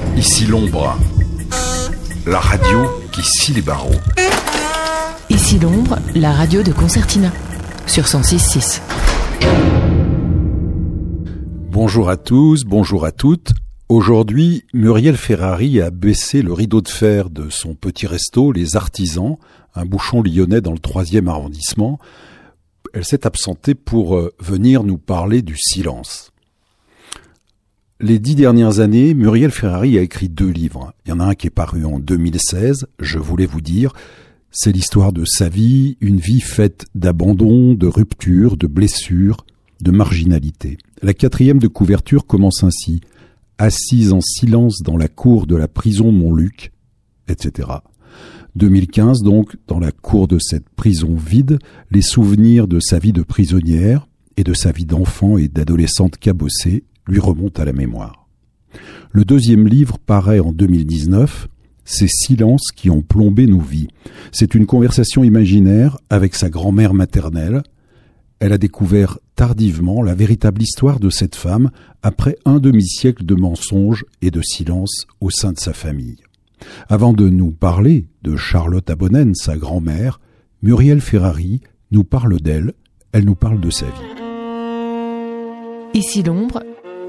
Ici l'ombre, la radio qui scie les barreaux. Ici l'ombre, la radio de Concertina, sur 106.6. Bonjour à tous, bonjour à toutes. Aujourd'hui, Muriel Ferrari a baissé le rideau de fer de son petit resto, Les Artisans, un bouchon lyonnais dans le 3e arrondissement. Elle s'est absentée pour venir nous parler du silence. Les 10 dernières années, Muriel Ferrari a écrit 2 livres. Il y en a un qui est paru en 2016, Je voulais vous dire. C'est l'histoire de sa vie, une vie faite d'abandon, de rupture, de blessures, de marginalité. La 4e de couverture commence ainsi. Assise en silence dans la cour de la prison Montluc, etc. 2015 donc, dans la cour de cette prison vide, les souvenirs de sa vie de prisonnière et de sa vie d'enfant et d'adolescente cabossée lui remontent à la mémoire. Le 2e livre paraît en 2019, Ces silences qui ont plombé nos vies. C'est une conversation imaginaire avec sa grand-mère maternelle. Elle a découvert tardivement la véritable histoire de cette femme après un demi-siècle de mensonges et de silence au sein de sa famille. Avant de nous parler de Charlotte Abonen, sa grand-mère, Muriel Ferrari nous parle d'elle, elle nous parle de sa vie. Ici l'ombre,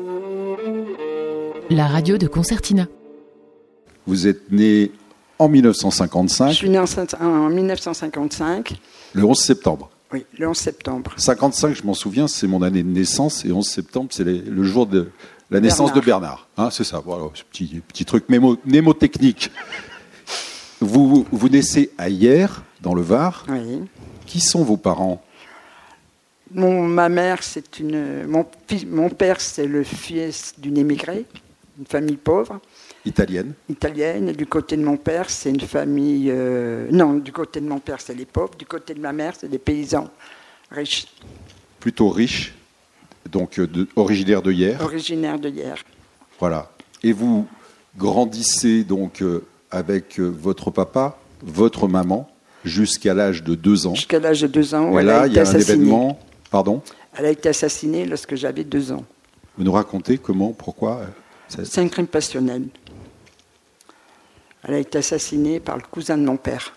la radio de Concertina. Vous êtes né en 1955. Je suis né en 1955. Le 11 septembre. Oui, le 11 septembre. 55, je m'en souviens, c'est mon année de naissance, et 11 septembre, c'est le jour de la naissance de Bernard. Hein, c'est ça, voilà, ce petit truc mnémotechnique. Vous naissez à Hyères, dans le Var. Oui. Qui sont vos parents ? Ma mère, mon père, c'est le fils d'une émigrée, une famille pauvre. Italienne. Et du côté de mon père, c'est une famille... non, du côté de mon père, c'est les pauvres. Du côté de ma mère, c'est des paysans riches. Plutôt riches, donc originaires de Hyères. Originaires de Hyères. Voilà. Et vous grandissez donc avec votre papa, votre maman, jusqu'à l'âge de 2 ans. Jusqu'à l'âge de 2 ans, et là, il y a un événement... Pardon ? Elle a été assassinée lorsque j'avais 2 ans. Vous nous racontez comment, pourquoi ? C'est un crime passionnel. Elle a été assassinée par le cousin de mon père.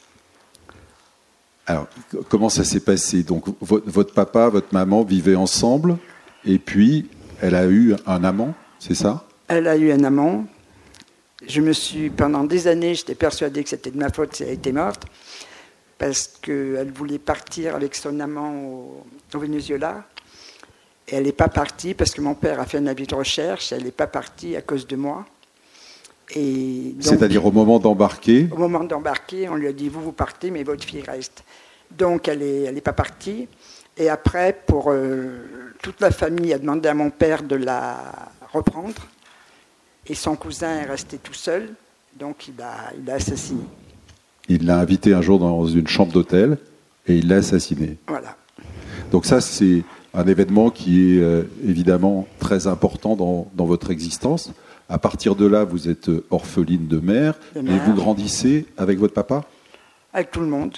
Alors, comment ça s'est passé ? Donc, votre papa, votre maman vivaient ensemble, et puis elle a eu un amant, c'est ça ? Elle a eu un amant. Pendant des années, j'étais persuadée que c'était de ma faute si elle était morte, parce qu'elle voulait partir avec son amant au Venezuela. Et elle n'est pas partie parce que mon père a fait un avis de recherche. Elle n'est pas partie à cause de moi. Et donc, c'est-à-dire au moment d'embarquer ? Au moment d'embarquer, on lui a dit « vous partez, mais votre fille reste ». Donc elle n'est pas partie. Et après, toute la famille a demandé à mon père de la reprendre. Et son cousin est resté tout seul. Donc il l'a assassiné. Il l'a invité un jour dans une chambre d'hôtel et il l'a assassiné. Voilà. Donc ça, c'est un événement qui est évidemment très important dans votre existence. À partir de là, vous êtes orpheline de mère, et vous grandissez avec votre papa ? Avec tout le monde.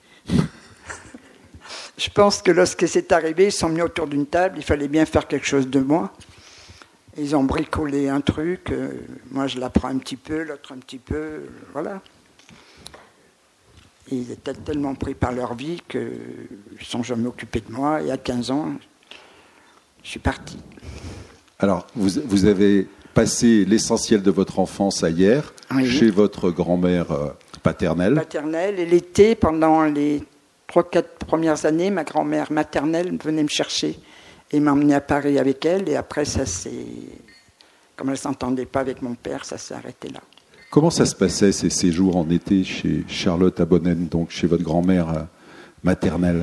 Je pense que lorsque c'est arrivé, ils sont mis autour d'une table, il fallait bien faire quelque chose de moi. Ils ont bricolé un truc, moi je l'apprends un petit peu, l'autre un petit peu, voilà. Ils étaient tellement pris par leur vie qu'ils ne sont jamais occupés de moi. Et à 15 ans, je suis parti. Alors, vous avez passé l'essentiel de votre enfance à Hyères, oui, chez votre grand-mère paternelle. Et l'été, pendant les 3-4 premières années, ma grand-mère maternelle venait me chercher et m'emmenait à Paris avec elle. Et après, comme elle ne s'entendait pas avec mon père, ça s'est arrêté là. Comment ça se passait, ces séjours en été chez Charlotte Abonen, donc chez votre grand-mère maternelle ?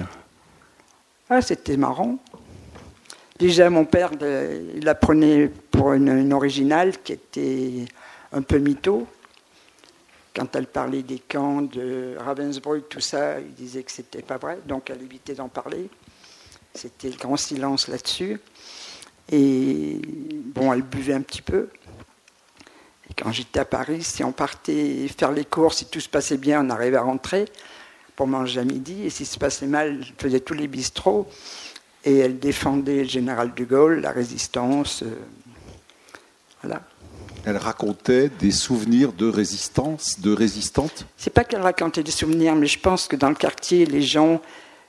C'était marrant. Déjà, mon père, il la prenait pour une originale qui était un peu mytho. Quand elle parlait des camps de Ravensbrück, tout ça, il disait que c'était pas vrai, donc elle évitait d'en parler. C'était le grand silence là-dessus. Et bon, elle buvait un petit peu. Et quand j'étais à Paris, si on partait faire les courses, si tout se passait bien, on arrivait à rentrer pour manger à midi. Et si ça se passait mal, elle faisait tous les bistrots. Et elle défendait le général de Gaulle, la résistance. Voilà. Elle racontait des souvenirs de résistance, de résistantes. C'est pas qu'elle racontait des souvenirs, mais je pense que dans le quartier, les gens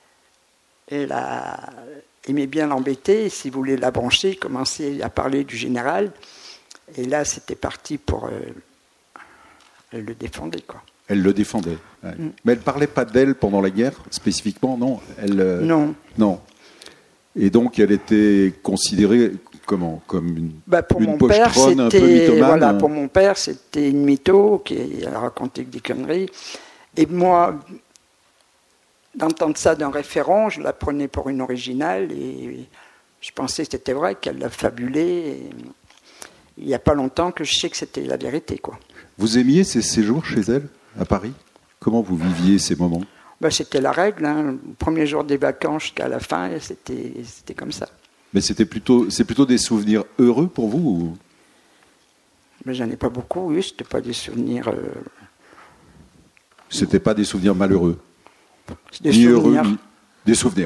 aimaient bien l'embêter. S'ils voulaient la brancher, ils commençaient à parler du général. Et là, c'était parti pour... elle le défendait, quoi. Elle le défendait. Ouais. Mais elle ne parlait pas d'elle pendant la guerre, spécifiquement, non? Non. Non. Et donc, elle était considérée comment? Comme une pochetronne un peu mythomane. Voilà, pour mon père, c'était une mytho qui racontait des conneries. Et moi, d'entendre ça d'un référent, je la prenais pour une originale et je pensais que c'était vrai, qu'elle l'a fabulé. Et il n'y a pas longtemps que je sais que c'était la vérité, quoi. Vous aimiez ces séjours chez elle, à Paris? Comment vous viviez ces moments? C'était la règle, hein. Le premier jour des vacances jusqu'à la fin, c'était comme ça. Mais c'est plutôt des souvenirs heureux pour vous ou... Mais j'en ai pas beaucoup, oui, c'était pas des souvenirs... C'était pas des souvenirs malheureux? Des ni souvenirs. Heureux, ni... Des souvenirs.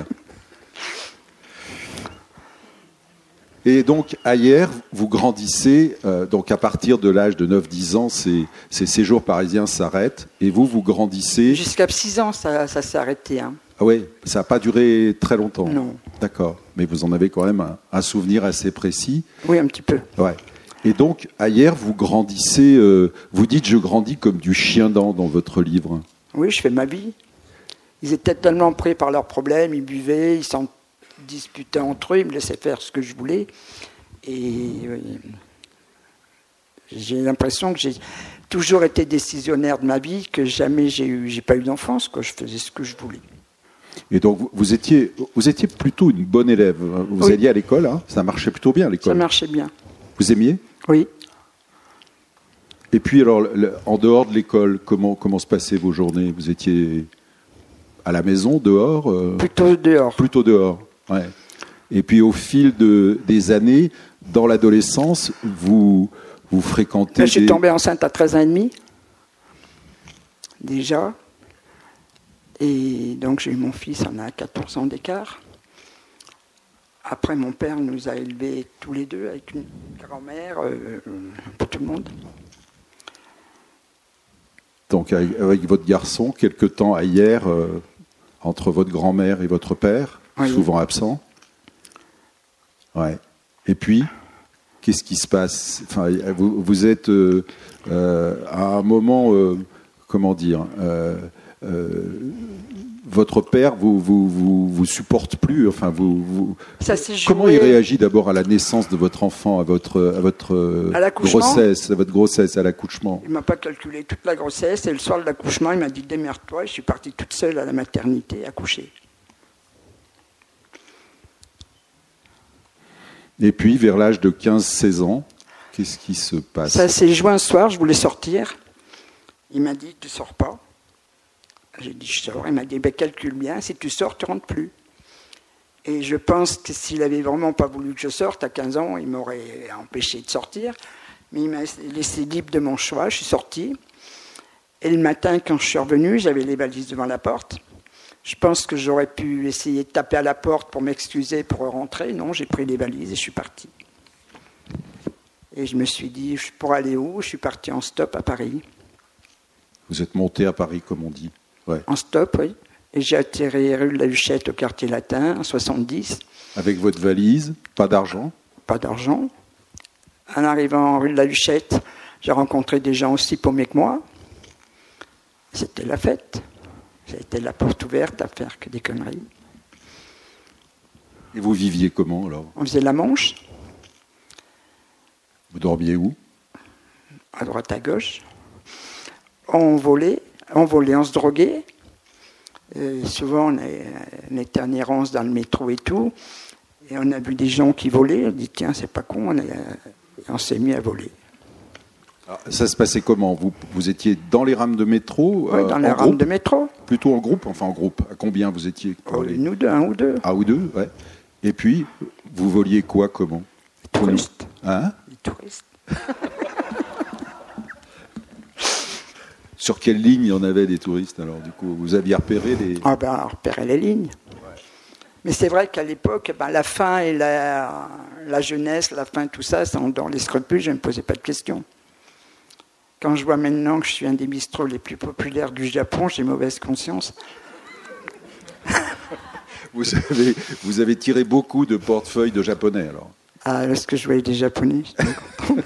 Et donc, ailleurs, vous grandissez, donc à partir de l'âge de 9-10 ans, ces séjours parisiens s'arrêtent, et vous grandissez... Jusqu'à 6 ans, ça s'est arrêté. Hein. Ah oui, ça n'a pas duré très longtemps. Non. D'accord, mais vous en avez quand même un souvenir assez précis. Oui, un petit peu. Ouais. Et donc, ailleurs, vous grandissez, vous dites « je grandis comme du chien-dent » dans votre livre. Oui, je fais ma vie. Ils étaient tellement pris par leurs problèmes, ils buvaient, ils s'en disputaient entre eux, ils me laissaient faire ce que je voulais. Et j'ai l'impression que j'ai toujours été décisionnaire de ma vie, que jamais j'ai pas eu d'enfance, quoi. Je faisais ce que je voulais. Et donc, vous étiez plutôt une bonne élève. Vous alliez à l'école, hein, ça marchait plutôt bien, l'école. Ça marchait bien. Vous aimiez? Oui. Et puis, alors, en dehors de l'école, comment se passaient vos journées? Vous étiez à la maison, dehors? Plutôt dehors. Plutôt dehors, ouais. Et puis, au fil des années, dans l'adolescence, vous fréquentez... Je suis tombée enceinte à 13 ans et demi, déjà. Et donc, j'ai eu mon fils, on a 14 ans d'écart. Après, mon père nous a élevés tous les deux avec une grand-mère, pour tout le monde. Donc, avec votre garçon, quelque temps ailleurs, entre votre grand-mère et votre père, oui. Souvent absent. Ouais. Et puis, qu'est-ce qui se passe? Enfin, vous êtes à un moment, comment dire, votre père vous supporte plus. Enfin, comment il réagit d'abord à la naissance de votre enfant, à votre grossesse, à votre grossesse, à l'accouchement? Il m'a pas calculé toute la grossesse et le soir de l'accouchement, il m'a dit démerde-toi. Et je suis partie toute seule à la maternité accoucher. Et puis, vers l'âge de 15-16 ans, qu'est-ce qui se passe? Ça s'est joué un soir, je voulais sortir. Il m'a dit, tu sors pas. J'ai dit, je sors. Il m'a dit, calcule bien, si tu sors, tu rentres plus. Et je pense que s'il avait vraiment pas voulu que je sorte, à 15 ans, il m'aurait empêché de sortir. Mais il m'a laissé libre de mon choix, je suis sortie. Et le matin, quand je suis revenu, j'avais les valises devant la porte. Je pense que j'aurais pu essayer de taper à la porte pour m'excuser, pour rentrer. Non, j'ai pris les valises et je suis parti. Et je me suis dit, pour aller où? Je suis parti en stop à Paris. Vous êtes monté à Paris, comme on dit. Ouais. En stop, oui. Et j'ai atterri rue de la Huchette au quartier latin, en 70. Avec votre valise, pas d'argent? Pas d'argent. En arrivant en rue de la Huchette, j'ai rencontré des gens aussi paumés que moi. C'était la fête. C'était la porte ouverte à faire que des conneries. Et vous viviez comment, alors? On faisait la manche. Vous dormiez où? À droite, à gauche. On volait, on se droguait. Souvent, on était en errance dans le métro et tout. Et on a vu des gens qui volaient. On dit, tiens, c'est pas con. On s'est mis à voler. Alors, ça se passait comment? Vous étiez dans les rames de métro? Oui, dans les rames de métro. Plutôt en groupe? Enfin, en groupe. À combien vous étiez? Nous deux, un ou deux. Ah, ou deux, ouais. Et puis, vous voliez quoi, comment? Les touristes. Hein? Les touristes. Sur quelle ligne il y en avait des touristes, alors, du coup? Vous aviez repéré les... Ah ben, on repérait les lignes. Ouais. Mais c'est vrai qu'à l'époque, la faim et la jeunesse, la faim, tout ça, dans les scrupules, je ne me posais pas de questions. Quand je vois maintenant que je suis un des bistrots les plus populaires du Japon, j'ai mauvaise conscience. Vous avez tiré beaucoup de portefeuilles de japonais, alors. Ah, lorsque je voyais des Japonais, j'étais content.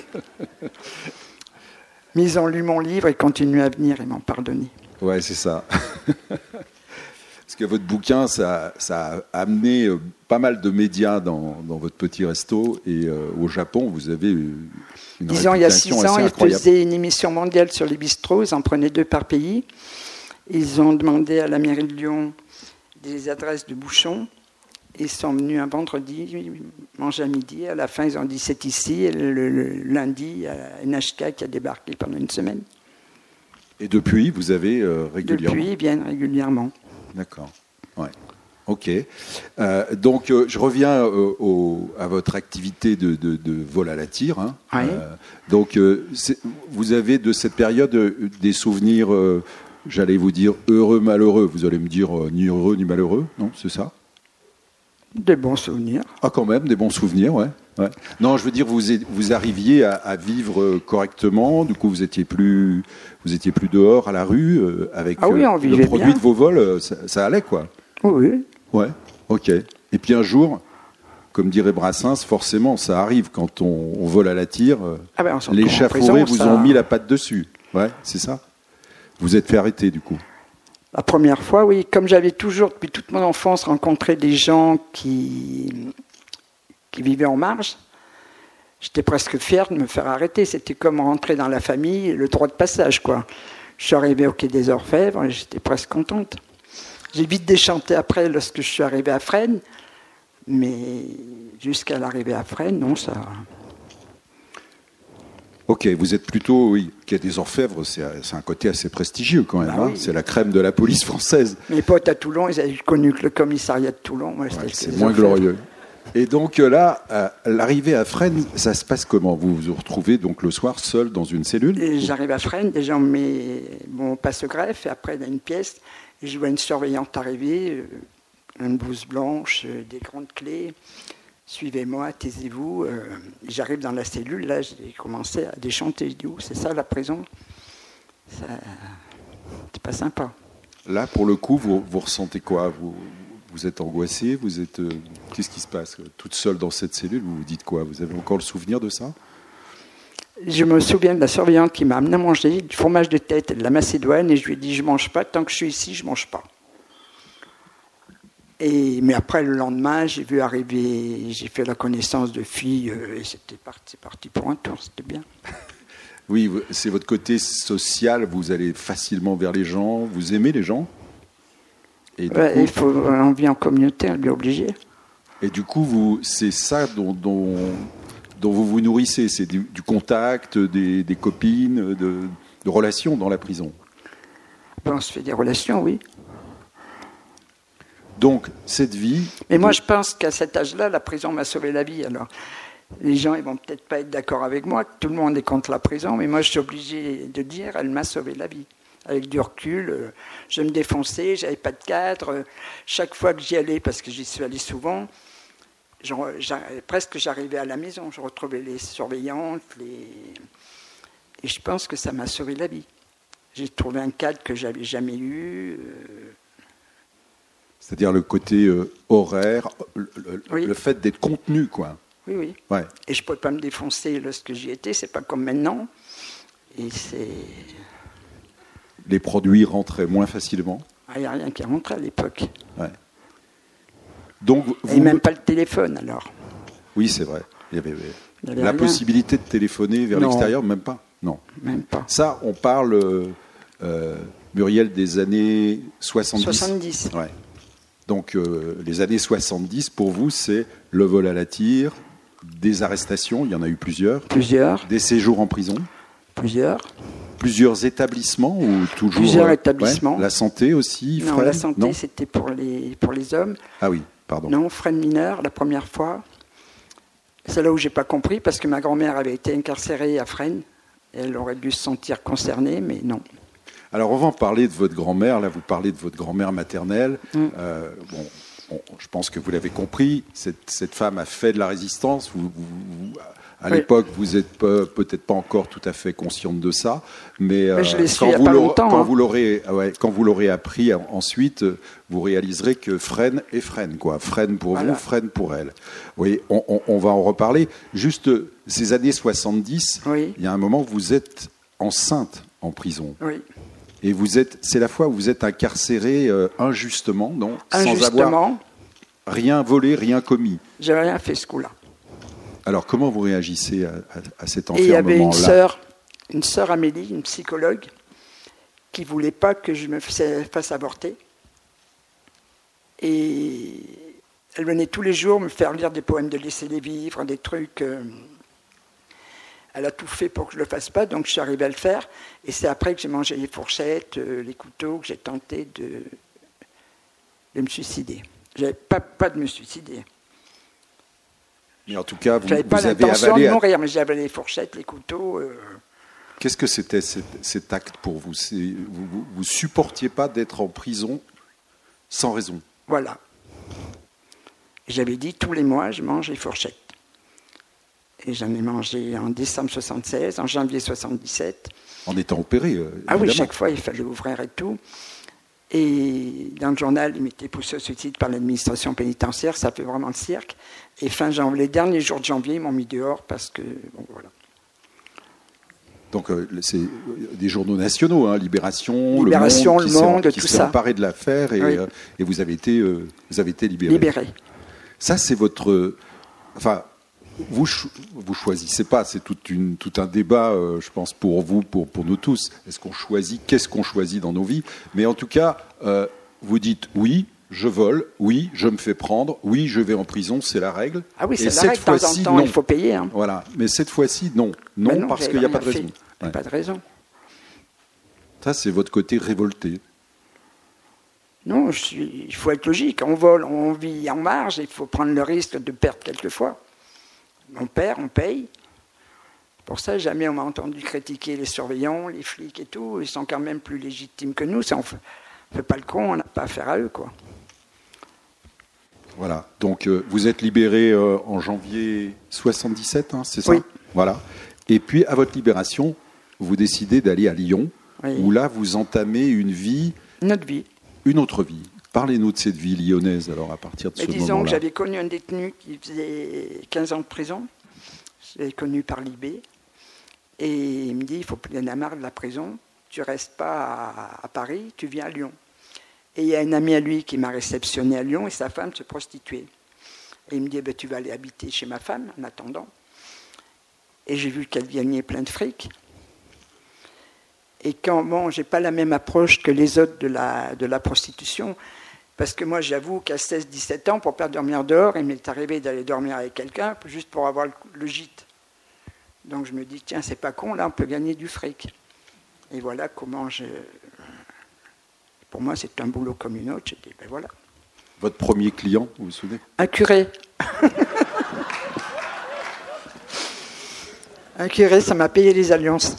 Mais ils ont lu mon livre et continuent à venir et m'en pardonner. Ouais, c'est ça. Parce que votre bouquin, ça a amené pas mal de médias dans votre petit resto. Et au Japon, vous avez une Disons, il y a 6 ans, ils incroyable. faisaient une émission mondiale sur les bistrots. Ils en prenaient 2 par pays. Ils ont demandé à la mairie de Lyon des adresses de bouchons. Ils sont venus un vendredi, manger à midi. À la fin, ils ont dit c'est ici. Et le lundi, il y a NHK qui a débarqué pendant une semaine. Et depuis, vous avez régulièrement. Depuis, ils viennent régulièrement. D'accord. Ouais. Ok. Donc, je reviens à votre activité de vol à la tire. Hein. Oui. Donc, vous avez de cette période des souvenirs, j'allais vous dire heureux, malheureux. Vous allez me dire ni heureux ni malheureux, non? C'est ça? Des bons souvenirs. Ah, quand même, des bons souvenirs, ouais. Non, je veux dire, vous arriviez à vivre correctement. Du coup, vous étiez plus dehors à la rue avec le produit bien. de vos vols. Ça allait, quoi. Oui. Ouais. Ok. Et puis un jour, comme dirait Brassens, forcément, ça arrive quand on vole à la tire. Les chats fourrés vous ont mis la patte dessus. Ouais, c'est ça. Vous êtes fait arrêter, du coup. La première fois, oui. Comme j'avais toujours, depuis toute mon enfance, rencontré des gens qui vivaient en marge, j'étais presque fier de me faire arrêter. C'était comme rentrer dans la famille, le droit de passage, quoi. Je suis arrivé au quai des Orfèvres et j'étais presque contente. J'ai vite déchanté après lorsque je suis arrivé à Fresnes, mais jusqu'à l'arrivée à Fresnes, non, ça... Ok, vous êtes plutôt, oui, quai des Orfèvres, c'est un côté assez prestigieux quand même. Bah oui. C'est la crème de la police française. Mes potes à Toulon, ils avaient connu que le commissariat de Toulon. Moi, c'est moins glorieux. Et donc là, l'arrivée à Fresnes, ça se passe comment? Vous vous retrouvez donc le soir seul dans une cellule? Et j'arrive à Fresnes, déjà on passe au greffe, et après il y a une pièce, et je vois une surveillante arriver, une blouse blanche, des grandes clés. Suivez-moi, taisez-vous. J'arrive dans la cellule, là j'ai commencé à déchanter. Je dis, c'est ça la prison? C'est pas sympa. Là, pour le coup, vous ressentez quoi? Vous êtes angoissé? Vous êtes qu'est-ce qui se passe? Toute seule dans cette cellule, vous vous dites quoi? Vous avez encore le souvenir de ça? Je me souviens de la surveillante qui m'a amené à manger du fromage de tête et de la macédoine, et je lui ai dit, je mange pas, tant que je suis ici, je mange pas. Mais après, le lendemain, j'ai fait la connaissance de filles, et c'est parti pour un tour, c'était bien. Oui, c'est votre côté social, vous allez facilement vers les gens, vous aimez les gens? Et on vit en communauté, on est bien obligé. Et du coup, c'est ça dont vous vous nourrissez, c'est du contact, des copines, de relations dans la prison. On se fait des relations, oui. Donc, cette vie... Mais moi, je pense qu'à cet âge-là, la prison m'a sauvé la vie. Alors, les gens, ils vont peut-être pas être d'accord avec moi, tout le monde est contre la prison, mais moi, je suis obligé de dire, elle m'a sauvé la vie. Avec du recul, je me défonçais, j'avais pas de cadre. Chaque fois que j'y allais, parce que j'y suis allé souvent, presque j'arrivais à la maison, je retrouvais les surveillantes, et je pense que ça m'a sauvé la vie. J'ai trouvé un cadre que j'avais jamais eu. C'est-à-dire le côté horaire, oui. Le fait d'être contenu, quoi. Oui. Ouais. Et je ne pouvais pas me défoncer lorsque j'y étais, c'est pas comme maintenant. Et les produits rentraient moins facilement. Il n'y a rien qui rentrait à l'époque. Ouais. Donc, et même pas le téléphone, alors. Oui, c'est vrai. Il y avait rien. Possibilité de téléphoner vers l'extérieur, même pas. Non. Même pas. Ça, on parle, Muriel, des années 70. 70. Ouais. Donc, les années 70, pour vous, c'est le vol à la tire, des arrestations, il y en a eu plusieurs. Des séjours en prison. Plusieurs établissements ou toujours... Plusieurs établissements. La santé aussi, Non, la santé, c'était pour les hommes. Ah oui, pardon. Non, Fresnes mineurs, la première fois. C'est là où j'ai pas compris, parce que ma grand-mère avait été incarcérée à Fresnes. Elle aurait dû se sentir concernée, mais non. Alors, on va en parler de votre grand-mère. Là, vous parlez de votre grand-mère maternelle. Je pense que vous l'avez compris. Cette femme a fait de la résistance. À l'époque, vous n'êtes peut-être pas encore tout à fait consciente de ça, mais je l'ai su il y a pas longtemps, quand vous l'aurez appris ensuite, vous réaliserez que freine et freine, quoi. Freine pour vous, freine pour elle. Oui, on va en reparler. Juste ces années 70, il y a un moment où vous êtes enceinte en prison. Oui. Et c'est la fois où vous êtes incarcérée injustement, non ? Injustement. Sans avoir rien volé, rien commis. J'avais rien fait ce coup-là. Alors, comment vous réagissez à cet enfermement-là ? Et il y avait une sœur Amélie, une psychologue, qui ne voulait pas que je me fasse avorter. Et elle venait tous les jours me faire lire des poèmes de Laissez-les vivre, des trucs. Elle a tout fait pour que je ne le fasse pas, donc je suis arrivé à le faire. Et c'est après que j'ai mangé les fourchettes, les couteaux, que j'ai tenté de me suicider. Je n'avais pas de me suicider. Mais en tout cas, vous n'avais pas l'intention de mourir, mais j'avais les fourchettes, les couteaux. Qu'est-ce que c'était cet acte pour vous ? Vous ne supportiez pas d'être en prison sans raison ? Voilà. J'avais dit, tous les mois, je mange les fourchettes. Et j'en ai mangé en décembre 76, en janvier 77. En étant opéré, Ah oui, chaque fois, il fallait ouvrir et tout. Et dans le journal, il m'était poussé au suicide par l'administration pénitentiaire. Ça fait vraiment le cirque. Et fin janvier, les derniers jours de janvier, ils m'ont mis dehors parce que... Bon, voilà. Donc, c'est des journaux nationaux, hein, Libération, Le Monde, qui s'est emparé de l'affaire et vous avez été libéré. Libéré. Ça, c'est votre... Enfin, vous choisissez pas, c'est tout un débat, je pense, pour vous, pour nous tous. Qu'est-ce qu'on choisit dans nos vies ? Mais en tout cas, vous dites oui, je vole, oui, je me fais prendre, oui, je vais en prison, c'est la règle. Ah oui, c'est la règle, de temps en temps, il faut payer. Hein. Voilà, mais cette fois-ci, non. Non, parce qu'il n'y a pas de raison. Il n'y a pas de raison. Ça, c'est votre côté révolté. Non, il faut être logique. On vole, on vit en marge, il faut prendre le risque de perdre quelquefois. On perd, on paye. Pour ça, jamais on m'a entendu critiquer les surveillants, les flics et tout. Ils sont quand même plus légitimes que nous. On ne fait pas le con, on n'a pas affaire à eux, quoi. Voilà. Donc, vous êtes libéré en janvier 77, hein, c'est ça ? Oui. Voilà. Et puis, à votre libération, vous décidez d'aller à Lyon, où là, vous entamez une vie... Une autre vie. Parlez-nous de cette vie lyonnaise, alors, à partir de ce moment-là. Disons que j'avais connu un détenu qui faisait 15 ans de prison. Je l'ai connu par l'IB. Et il me dit, il y en a marre de la prison. Tu ne restes pas à Paris, tu viens à Lyon. Et il y a un ami à lui qui m'a réceptionné à Lyon et sa femme se prostituait. Et il me dit, tu vas aller habiter chez ma femme en attendant. Et j'ai vu qu'elle gagnait plein de fric. Et je n'ai pas la même approche que les autres de la prostitution, parce que moi, j'avoue qu'à 16-17 ans, pour ne pas dormir dehors, il m'est arrivé d'aller dormir avec quelqu'un, juste pour avoir le gîte. Donc je me dis, tiens, c'est pas con, là, on peut gagner du fric. Et voilà comment Pour moi, c'est un boulot comme une autre. J'ai dit, voilà. Votre premier client, vous vous souvenez ? Un curé. Un curé, ça m'a payé les alliances.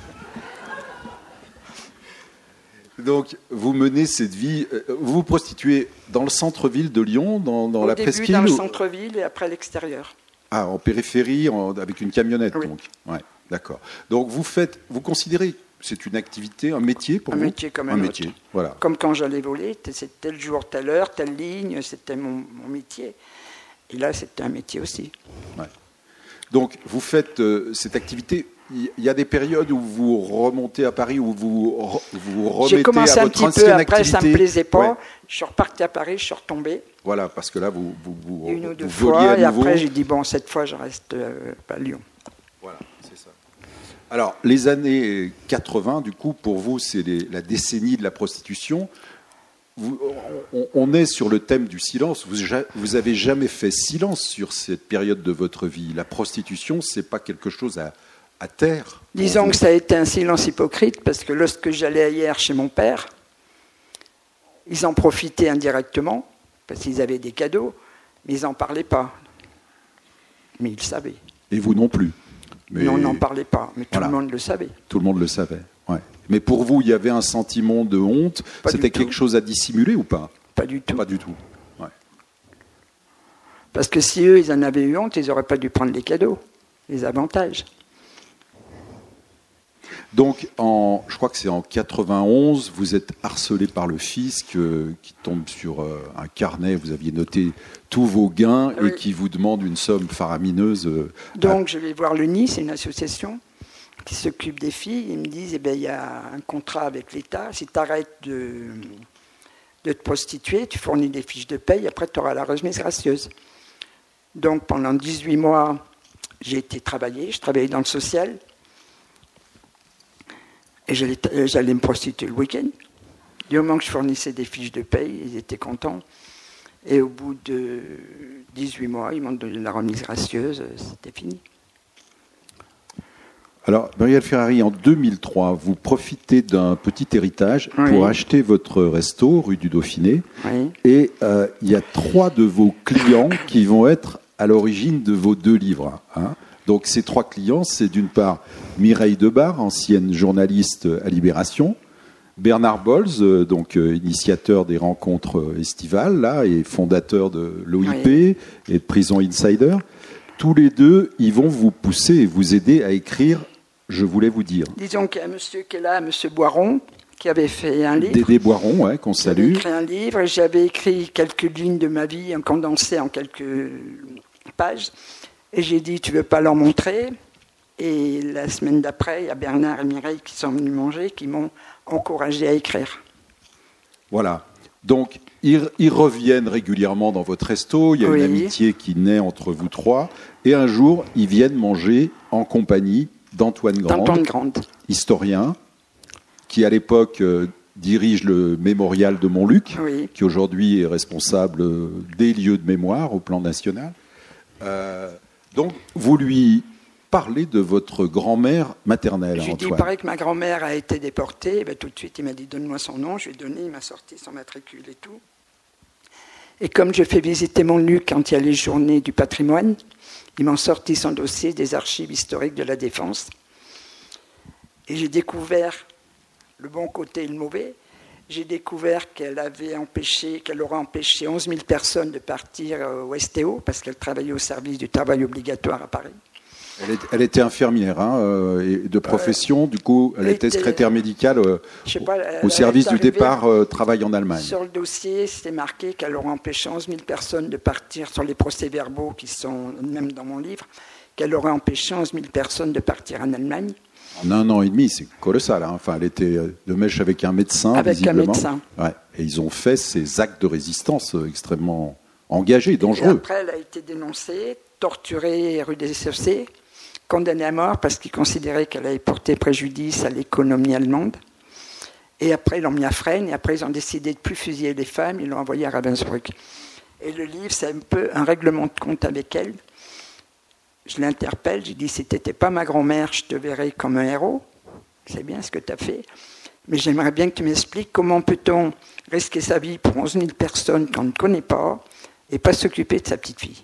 Donc, vous menez cette vie, vous vous prostituez dans le centre-ville de Lyon, dans la presqu'île ? Au début, dans le centre-ville et après à l'extérieur. Ah, en périphérie, avec une camionnette, oui. Donc. Ouais, d'accord. Donc, vous considérez, c'est une activité, un métier pour vous ? Un métier comme un métier, autre. Voilà. Comme quand j'allais voler, c'était tel jour, telle heure, telle ligne, c'était mon métier. Et là, c'était un métier aussi. Ouais. Donc, vous faites cette activité. Il y a des périodes où vous remontez à Paris, où vous remettez J'ai commencé à un votre petit ancienne peu, après activité. ça ne me plaisait pas. Ouais. Je suis reparti à Paris, je suis retombé. Voilà, parce que là, vous une ou deux vous fois, voliez à et nouveau. après j'ai dit, bon, cette fois, je reste à Lyon. Voilà, c'est ça. Alors, les années 80, du coup, pour vous, c'est la décennie de la prostitution. On est sur le thème du silence. Vous avez jamais fait silence sur cette période de votre vie. La prostitution, c'est pas quelque chose à taire. Disons que ça a été un silence hypocrite, parce que lorsque j'allais hier chez mon père, ils en profitaient indirectement, parce qu'ils avaient des cadeaux, mais ils n'en parlaient pas. Mais ils le savaient. Et vous non plus. Mais non, on n'en parlait pas, mais tout le monde le savait. Tout le monde le savait, ouais. Mais pour vous, il y avait un sentiment de honte. C'était quelque chose à dissimuler ou pas ? Pas du tout. Pas du tout, ouais. Parce que si eux, ils en avaient eu honte, ils n'auraient pas dû prendre les cadeaux. les avantages. Donc, je crois que c'est en 91, vous êtes harcelé par le fisc qui tombe sur un carnet, vous aviez noté tous vos gains Oui. et qui vous demande une somme faramineuse. Donc, je vais voir l'UNI, c'est une association qui s'occupe des filles. Ils me disent, il y a un contrat avec l'État. Si tu arrêtes de te prostituer, tu fournis des fiches de paye, après tu auras la remise gracieuse. Donc, pendant 18 mois, j'ai été travailler. Je travaillais dans le social. Et j'allais me prostituer le week-end. Du moment que je fournissais des fiches de paye, ils étaient contents. Et au bout de 18 mois, ils m'ont donné la remise gracieuse, c'était fini. Alors, Muriel Ferrari, en 2003, vous profitez d'un petit héritage Oui. pour acheter votre resto, rue du Dauphiné. Oui. Et il y a 3 de vos clients qui vont être à l'origine de vos 2 livres. Hein. Donc, ces 3 clients, c'est d'une part Mireille Debar, ancienne journaliste à Libération, Bernard Bolz, initiateur des rencontres estivales là, et fondateur de l'OIP Oui. et de Prison Insider. Tous les 2, ils vont vous pousser et vous aider à écrire « Je voulais vous dire ». Disons qu'il y a un monsieur qui est là, monsieur Boiron, qui avait fait un livre. Dédé Boiron, ouais, qu'on J'avais salue. écrit un livre et j'avais écrit quelques lignes de ma vie, condensées en quelques pages. Et j'ai dit, tu veux pas leur montrer? Et la semaine d'après, il y a Bernard et Mireille qui sont venus manger, qui m'ont encouragé à écrire. Voilà. Donc, ils reviennent régulièrement dans votre resto. Il y a Oui. une amitié qui naît entre vous 3. Et un jour, ils viennent manger en compagnie d'Antoine D'Antoine Grande, Grande. historien, qui à l'époque dirige le mémorial de Montluc, Oui. qui aujourd'hui est responsable des lieux de mémoire au plan national. Donc, vous lui parlez de votre grand-mère maternelle, Je lui ai dit, il Antoine. paraît que ma grand-mère a été déportée. Ben, tout de suite, il m'a dit, donne-moi son nom. Je lui ai donné, il m'a sorti son matricule et tout. Et comme je fais visiter Montluc quand il y a les journées du patrimoine, ils m'ont sorti son dossier des archives historiques de la Défense. Et j'ai découvert le bon côté et le mauvais. J'ai découvert qu'elle aurait empêché 11 000 personnes de partir au STO parce qu'elle travaillait au service du travail obligatoire à Paris. Elle était infirmière et de profession, du coup, elle était secrétaire médicale Je sais pas, au service elle est du arrivée départ travail en Allemagne. Sur le dossier, c'était marqué qu'elle aurait empêché 11 000 personnes de partir sur les procès-verbaux qui sont même dans mon livre, qu'elle aurait empêché 11 000 personnes de partir en Allemagne. En 1 an et demi, c'est colossal. Hein. Enfin, elle était de mèche avec un médecin, Avec un visiblement. médecin. Ouais. Et ils ont fait ces actes de résistance extrêmement engagés, Et dangereux. après, elle a été dénoncée, torturée rue des Chaussées, condamnée à mort parce qu'ils considéraient qu'elle avait porté préjudice à l'économie allemande. Et après, ils l'ont mis à Fresnes, et après, ils ont décidé de ne plus fusiller les femmes, ils l'ont envoyée à Ravensbrück. Et le livre, c'est un peu un règlement de compte avec elle. Je l'interpelle, je dis, si tu n'étais pas ma grand-mère, je te verrais comme un héros. C'est bien ce que tu as fait. Mais j'aimerais bien que tu m'expliques comment peut-on risquer sa vie pour 11 000 personnes qu'on ne connaît pas et pas s'occuper de sa petite fille.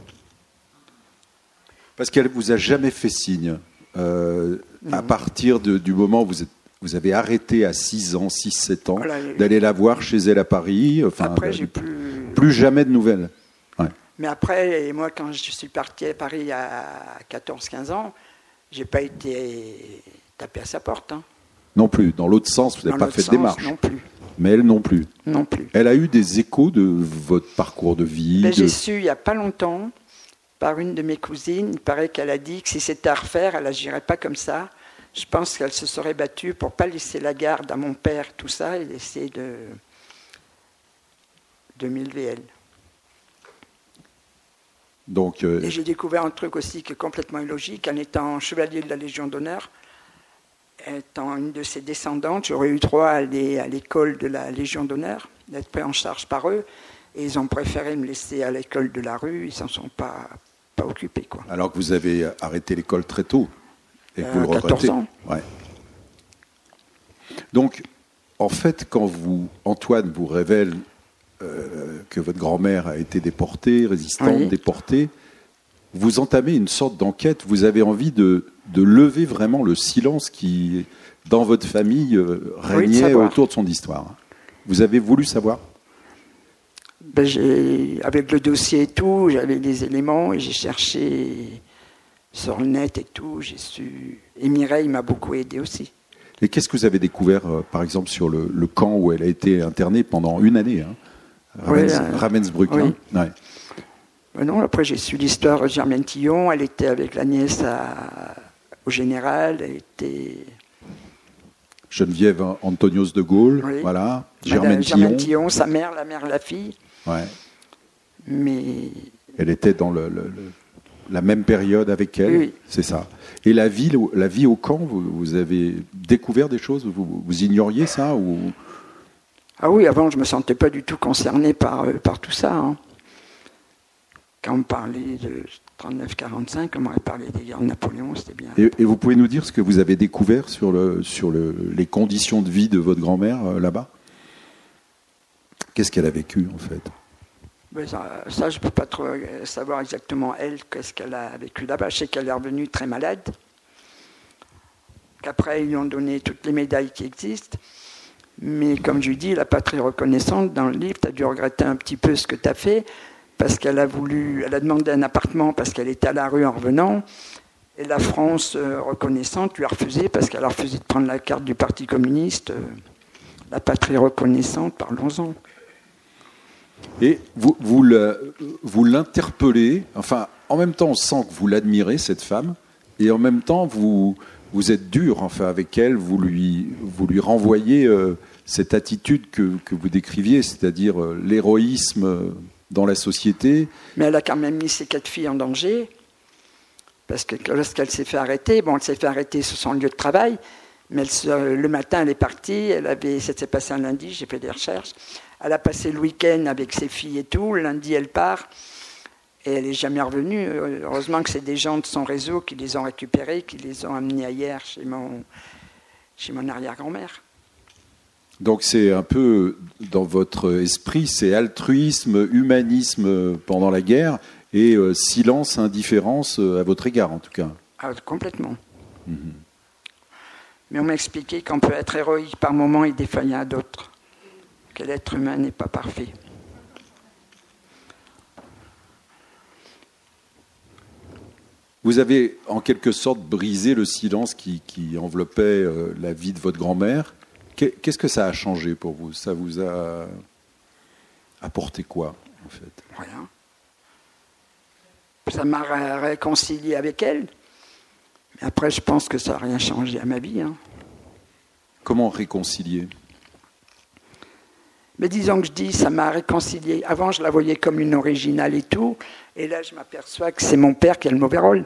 Parce qu'elle vous a jamais fait signe. À partir du moment où vous avez arrêté à 6 ans, 6-7 ans, Voilà. d'aller la voir chez elle à Paris. Enfin, Après, j'ai plus jamais de nouvelles. Ouais. Mais après, moi, quand je suis parti à Paris à 14-15 ans, j'ai pas été taper à sa porte. Hein. Non plus. Dans l'autre sens, vous n'avez pas fait de démarche. Non plus. Mais elle non plus. Non plus. Elle a eu des échos de votre parcours de vie. Ben, j'ai su il n'y a pas longtemps, par une de mes cousines, il paraît qu'elle a dit que si c'était à refaire, elle n'agirait pas comme ça. Je pense qu'elle se serait battue pour ne pas laisser la garde à mon père, tout ça, et essayer de m'élever elle. Donc, Et j'ai découvert un truc aussi qui est complètement illogique. En étant chevalier de la Légion d'honneur, étant une de ses descendantes, j'aurais eu droit à aller à l'école de la Légion d'honneur, d'être pris en charge par eux. Et ils ont préféré me laisser à l'école de la rue. Ils ne s'en sont pas occupés, quoi. alors que vous avez arrêté l'école très tôt et que vous le 14 regrettez. ans. Ouais. Donc, en fait, quand Antoine vous révèle que votre grand-mère a été déportée, résistante, Oui. déportée, vous entamez une sorte d'enquête. Vous avez envie de lever vraiment le silence qui, dans votre famille, régnait savoir. autour de son histoire. Vous avez voulu savoir? Ben, avec le dossier et tout, j'avais des éléments et j'ai cherché sur le net et tout, j'ai su. Et Mireille m'a beaucoup aidé aussi. Et qu'est-ce que vous avez découvert, par exemple, sur le camp où elle a été internée pendant une année, Ravensbrück. Oui. Ouais. Non, après j'ai su l'histoire de Germaine Tillon. Elle était avec la nièce au général. Elle était Geneviève Antonios de Gaulle, oui. Voilà. Germaine Tillon, sa mère, la mère, la fille. Ouais. Mais elle était dans la même période avec elle, oui. C'est ça. Et la vie au camp, vous avez découvert des choses, vous ignoriez ça ou... Ah oui, avant je me sentais pas du tout concerné par tout ça. Hein. Quand on me parlait de 39-45, on m'aurait parlé des guerres de Napoléon, c'était bien. Et vous pouvez nous dire ce que vous avez découvert sur les conditions de vie de votre grand-mère là-bas? Qu'est-ce qu'elle a vécu en fait? Ben ça, je ne peux pas trop savoir exactement, elle, qu'est-ce qu'elle a vécu là-bas. Je sais qu'elle est revenue très malade, qu'après, ils lui ont donné toutes les médailles qui existent. Mais comme je dis, la patrie reconnaissante, dans le livre, tu as dû regretter un petit peu ce que tu as fait, parce qu'elle a demandé un appartement parce qu'elle était à la rue en revenant, et la France reconnaissante lui a refusé, parce qu'elle a refusé de prendre la carte du Parti communiste. La patrie reconnaissante, parlons-en. Et vous l'interpellez, enfin, en même temps, on sent que vous l'admirez, cette femme, et en même temps, vous êtes dur enfin, avec elle, vous lui renvoyez cette attitude que vous décriviez, c'est-à-dire l'héroïsme dans la société. Mais elle a quand même mis ses 4 filles en danger, parce que lorsqu'elle s'est fait arrêter, elle s'est fait arrêter sur son lieu de travail, mais le matin, elle est partie, ça s'est passé un lundi, j'ai fait des recherches. Elle a passé le week-end avec ses filles et tout. Le lundi, elle part. Et elle n'est jamais revenue. Heureusement que c'est des gens de son réseau qui les ont récupérés, qui les ont amenés ailleurs chez mon arrière-grand-mère. Donc c'est un peu, dans votre esprit, c'est altruisme, humanisme pendant la guerre et silence, indifférence à votre égard, en tout cas. Ah, complètement. Mm-hmm. Mais on m'a expliqué qu'on peut être héroïque par moments et défaillant à d'autres. Que l'être humain n'est pas parfait. Vous avez en quelque sorte brisé le silence qui enveloppait la vie de votre grand-mère. Qu'est-ce que ça a changé pour vous? Ça vous a apporté quoi, en fait? Rien. Ça m'a réconcilié avec elle. Mais après, je pense que ça n'a rien changé à ma vie. Hein. Comment réconcilier? Mais disons que je dis, ça m'a réconcilié. Avant, je la voyais comme une originale et tout. Et là, je m'aperçois que c'est mon père qui a le mauvais rôle.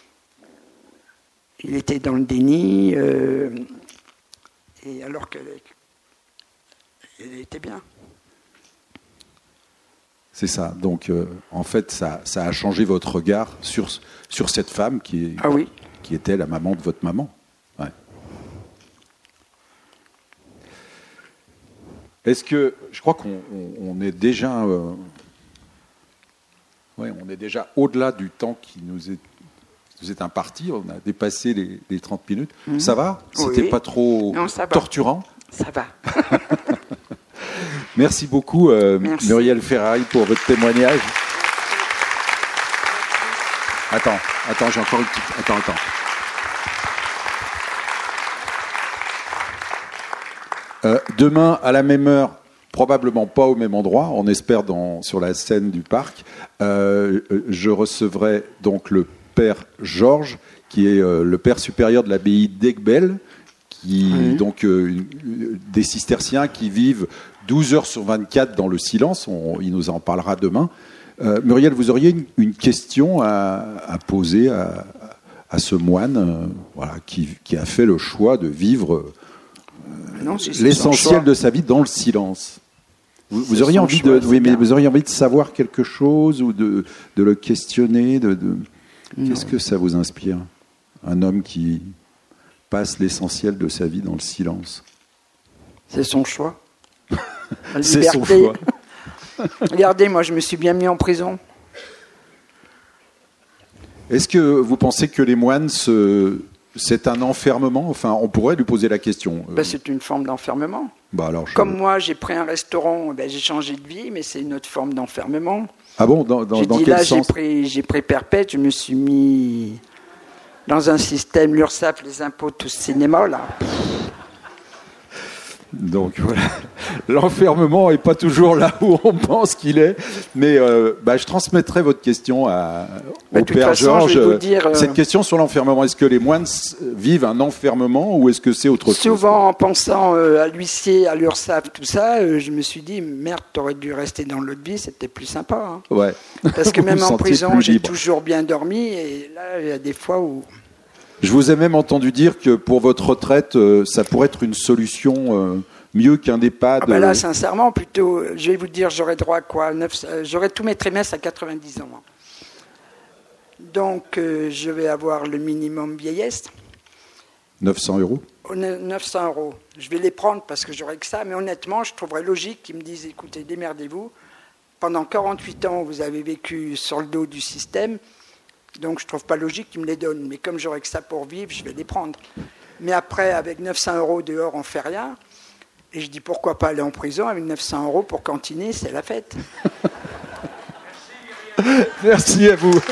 Il était dans le déni, et alors qu'elle était bien. C'est ça. Donc, en fait, ça a changé votre regard sur cette femme qui était la maman de votre maman. Ouais. Est-ce que, je crois qu'on est déjà, on est déjà au-delà du temps qui nous est imparti. On a dépassé les 30 minutes. Mmh. Ça va? C'était pas trop torturant? Ça va. Merci beaucoup, Merci. Muriel Ferrari, pour votre témoignage. Attends, j'ai encore une petite... Attends. Demain, à la même heure, probablement pas au même endroit, on espère sur la scène du parc, je recevrai donc le père Georges, qui est le père supérieur de l'abbaye d'Aiguebelle, donc des cisterciens qui vivent 12 heures sur 24 dans le silence. Il nous en parlera demain. Muriel, vous auriez une question à poser à ce moine qui a fait le choix de vivre l'essentiel de sa vie dans le silence. Vous auriez envie vous auriez envie de savoir quelque chose ou de le questionner. Qu'est-ce que ça vous inspire? Un homme qui passe l'essentiel de sa vie dans le silence. C'est son choix. C'est son choix. Regardez, moi je me suis bien mis en prison. Est-ce que vous pensez que les moines, c'est un enfermement? Enfin, on pourrait lui poser la question. C'est une forme d'enfermement. Comme moi, j'ai pris un restaurant, j'ai changé de vie, mais c'est une autre forme d'enfermement. Ah bon? Dans quel sens? J'ai pris perpète, je me suis mis dans un système, l'URSSAF, les impôts, tout ce cinéma, là. Donc voilà, l'enfermement n'est pas toujours là où on pense qu'il est, mais je transmettrai votre question au Père Georges. Cette question sur l'enfermement, est-ce que les moines vivent un enfermement ou est-ce que c'est autre chose? Souvent, en pensant à l'huissier, à l'URSSAF, tout ça, je me suis dit, merde, t'aurais dû rester dans l'autre vie, c'était plus sympa. Hein. Ouais. Parce que même en prison, j'ai toujours bien dormi, et là, il y a des fois où... Je vous ai même entendu dire que pour votre retraite, ça pourrait être une solution mieux qu'un EHPAD. Là, sincèrement, plutôt, je vais vous dire, j'aurais droit à quoi? J'aurais tous mes trimestres à 90 ans. Hein. Donc, je vais avoir le minimum vieillesse. 900 €? 900 €. Je vais les prendre parce que j'aurais que ça, mais honnêtement, je trouverais logique qu'ils me disent, écoutez, démerdez-vous. Pendant 48 ans, vous avez vécu sur le dos du système. Donc, je ne trouve pas logique qu'ils me les donnent. Mais comme j'aurais que ça pour vivre, je vais les prendre. Mais après, avec 900 € dehors, on ne fait rien. Et je dis, pourquoi pas aller en prison avec 900 € pour cantiner, c'est la fête. Merci à vous.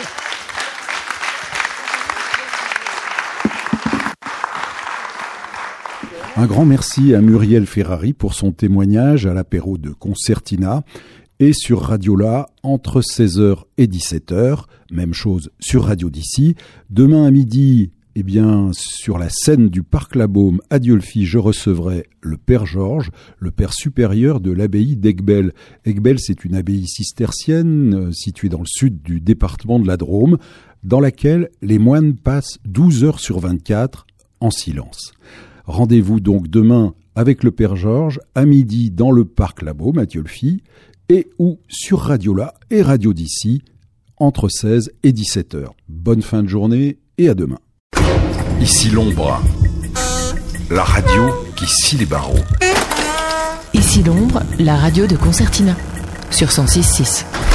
Un grand merci à Muriel Ferrari pour son témoignage à l'apéro de Concertina et sur Radiola entre 16h et 17h. Même chose sur Radio d'ici. Demain à midi, sur la scène du Parc La Baume à Dieulefit, je recevrai le Père Georges, le Père supérieur de l'abbaye d'Aiguebelle. Aiguebelle, c'est une abbaye cistercienne située dans le sud du département de la Drôme, dans laquelle les moines passent 12 heures sur 24 en silence. Rendez-vous donc demain avec le Père Georges à midi dans le Parc La Baume à Dieulefit et ou sur Radiola et Radio d'ici entre 16 et 17h. Bonne fin de journée et à demain. Ici l'ombre, la radio qui scie les barreaux. Ici l'ombre, la radio de Concertina sur 106.6.